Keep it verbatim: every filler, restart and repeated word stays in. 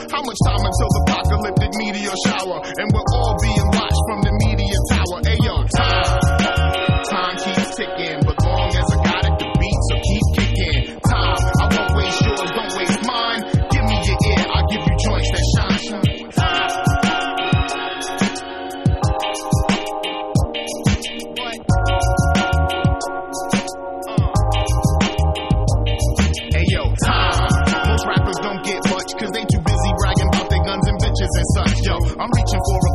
How much time until the apocalyptic meteor shower? And we're all being watched from the media tower. Ayo, time. Time keeps ticking, but long as I got it, the beat, so keep kicking. Time, I won't waste yours, don't waste mine. Give me your ear, I'll give you joints that shine. Ayo, time. Most rappers don't get much, cause they too busy bragging about their guns and bitches and such. Yo, I'm reaching for a